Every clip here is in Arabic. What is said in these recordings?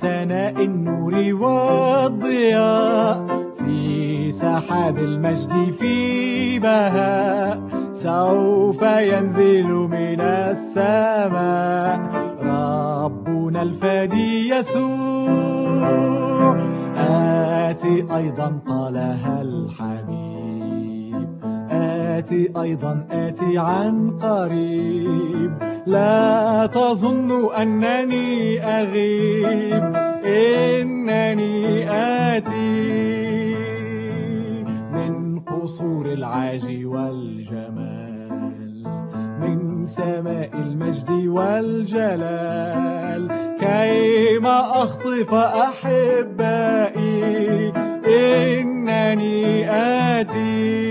سناء النور والضياء، في سحاب المجد في بهاء، سوف ينزل من السماء ربنا الفادي يسوع. آتي أيضا قالها الحبيب، آتي أيضا آتي عن قريب، لا تظن أنني أغيب، إنني آتي من قصور العاج والجمال، من سماء المجد والجلال، كيما أخطف أحبائي، إنني آتي.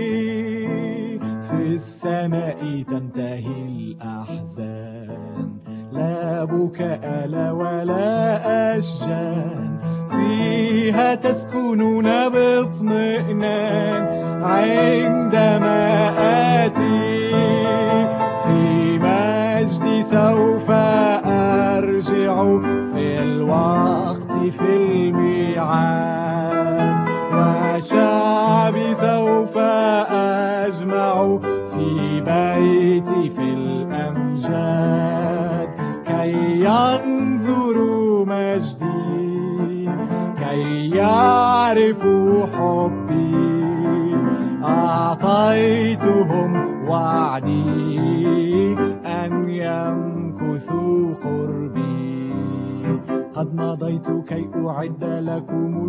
في السماء تنتهي الأحزان، لا بكاء لا ولا أشجان، فيها تسكنون باطمئنان عندما آتي. في مجدي سوف أرجع في الوقت في الميعاد، وشعبي سوف أجمع في بيتي في الأمجاد، كي ينظروا مجدي، كي يعرفوا حبي. أعطيتهم وعدي أن يمكثوا قربي، قد مضيت كي أعد لكم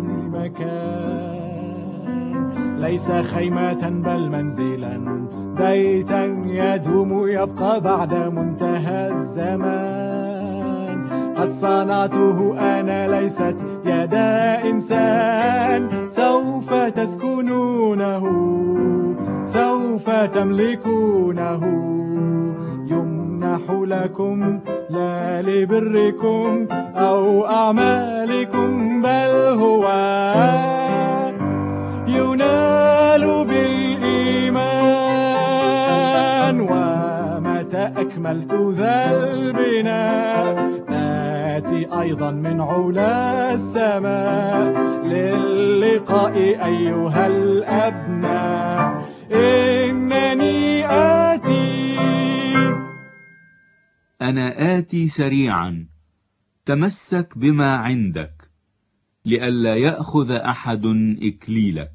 المكان، ليس خيمة بل منزلا، بيتا يدوم يبقى بعد منتهى الزمان. قد صنعته أنا ليست يدا إنسان، سوف تسكنونه، سوف تملكونه، يمنح لكم لا لبركم أو أعمالكم، بل هو ينال بالإيمان. ومتى أكملت ذا البناء، آتي أيضا من علا السماء، للقاء أيها الأبناء، إنني آتي. أنا آتي سريعا، تمسك بما عندك، لئلا يأخذ أحد إكليلك.